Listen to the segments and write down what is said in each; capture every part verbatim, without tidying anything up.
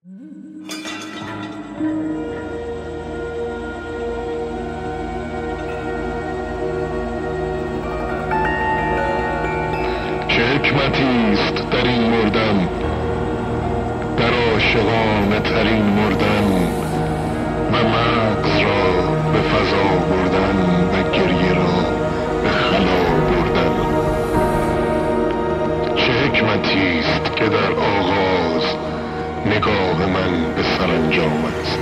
چه حکمتیست در این مردن، در عاشقانه ترین مردن، و مغز را به فضا بردن و گریه را به خلا بردن. چه حکمتیست که در آغاز نگاه من به سرانجام است.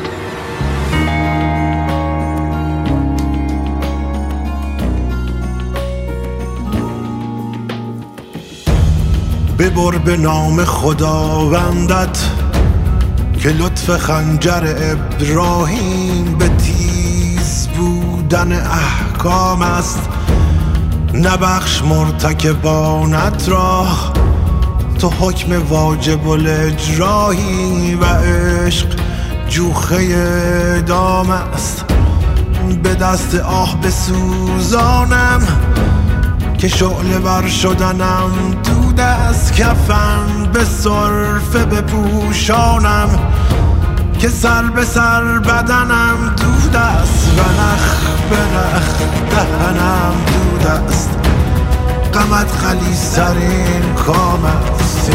ببر به نام خداوندت که لطف خنجر ابراهیم به تیز بودن احکام است. نبخش مرتکبانت را، تو حکم واجب الاجرایی و عشق جوخه اعدام است. به دست آه بسوزانم که شعله ور شدنم، دود از کفن به سرفه بپوشانم که سر به سر بدنم دود است و نخ به نخ دهنم دود است. غمت غلیظ‌ترین کام است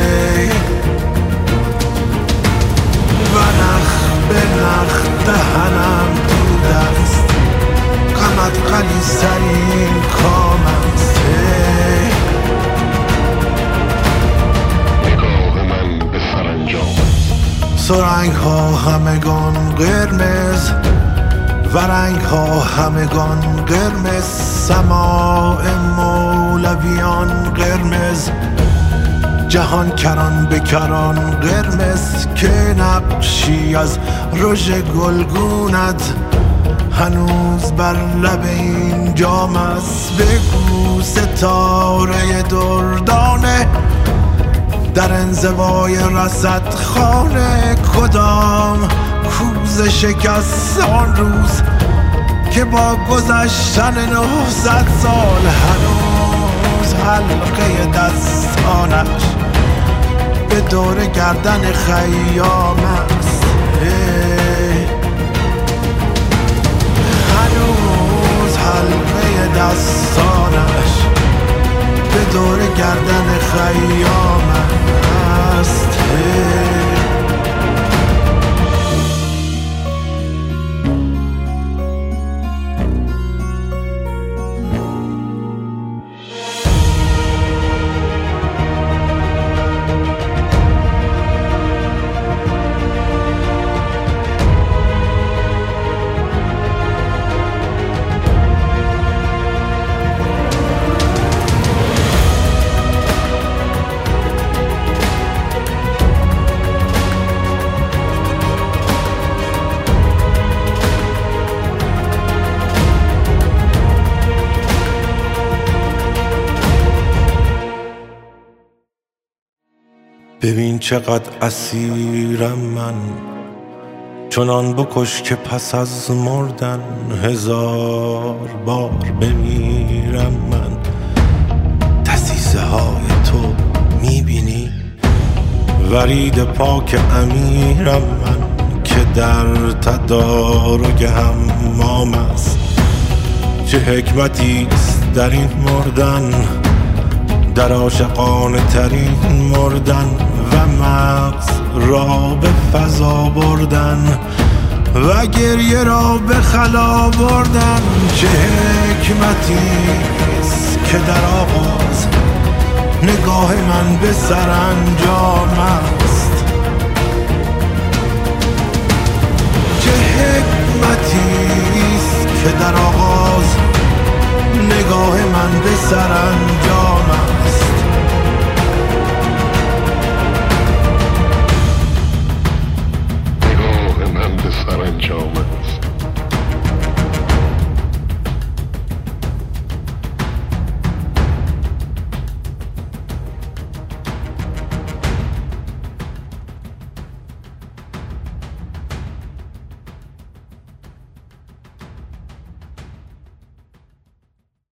و نخ به نخ دهنم دود است. غمت غلیظ‌ترین کام است. نگاه من به سرانجام است. سرنگ ها همگان قرمز و رنگ ها همگان قرمز، سماع مولویان قرمز، جهان کران به کران قرمز، که نقشی از رژ گلگونت هنوز بر لب این جام است. بگو ستاره دردانه در انزوای رصد خانه کدام کوزه شکست آن روز که با گذشتن نهصد سال هنوز حلقه دستانش به دور گردن خیام است. هنوز حلقه دستانش به دور گردن خیام است. ببین چقدر اسیرم من، چنان بکش که پس از مردن هزار بار بمیرم من. دسیسه های تو میبینی، ورید پاک امیرم من که در تدارک حمام است. چه حکمتی است در این مردن، در عاشقانه ترین مردن، و مغز را به فضا بردن و گریه را به خلا بردن. چه حکمتی است که در آغاز نگاه من به سرانجام است. چه حکمتی است که در آغاز نگاه من به سرانجام است.